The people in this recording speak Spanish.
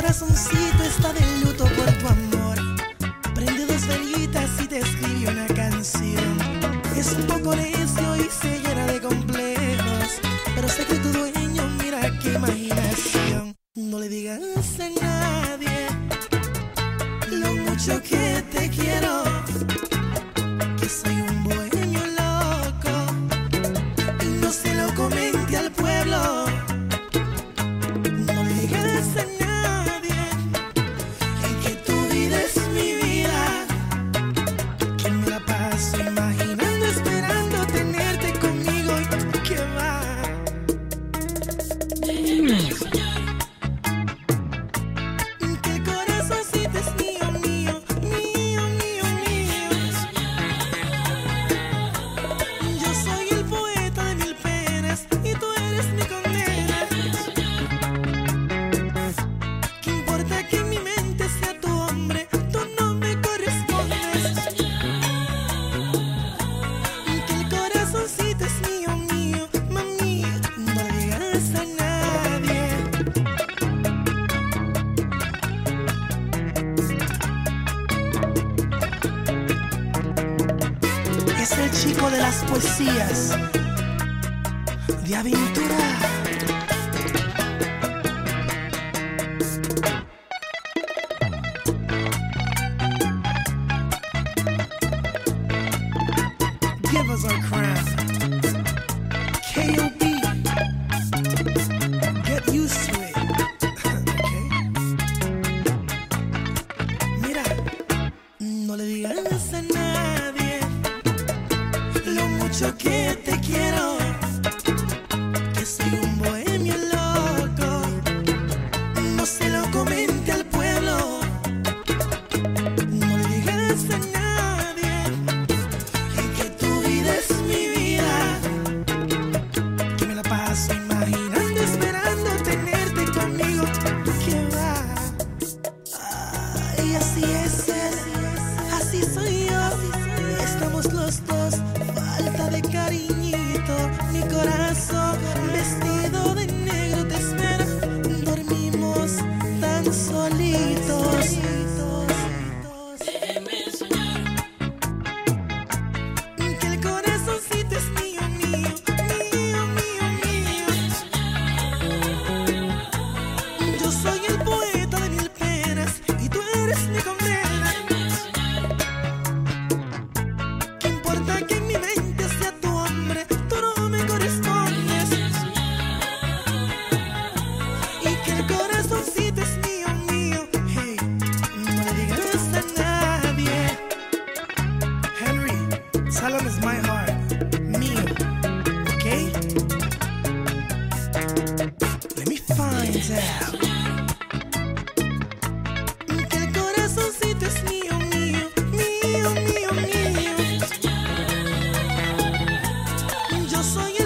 corazoncito está de luto por tu amor. Prende dos velitas y te escribe una canción. Es un poco necio y se llena de complejos, pero sé que tu dueño, mira qué imaginación. No le digas a nadie lo mucho que te quiero, que soy un bohemio loco, y no se lo comente al pueblo. No le digas a nadie que tu vida es mi vida, que me la paso imaginando, esperando tenerte conmigo y que va. Que el corazoncito es mío, mío, mío, mío, mío. Yo soy el poeta de mil penas y tú eres mi condena. ¿Qué importa que en mi mente sea tu hombre? Tú no me correspondes. Que el corazoncito es mío, mío, mami. No le digas a nadie. Es el chico de las poesías de aventura. Give us our crown. K.O.B. Get used to it. Okay. Mira, no le digas a nadie lo mucho que te quiero, que soy un bohemio loco, no se lo comente al pueblo. No le digas a nadie que tu vida es mi vida, que me la paso imaginando, esperando tenerte conmigo, que va. Ay, así es él, así soy yo, estamos los dos, falta de cariñito, mi corazón vestido de negro te espera, dormimos tan solitos. Que el corazoncito es mío, mío, mío, mío, mío. Yo soy el poeta de mil penas y tú eres mi condena. ¿Qué importa que en mi mente sea tu hombre? Tú no me correspondes. Y que el corazoncito es mío, mío. Hey, no le digas a nadie. Henry, Salem is my heart, mío, okay? Let me find out. Que el corazoncito es mío, mío, mío, mío, mío. Yo soy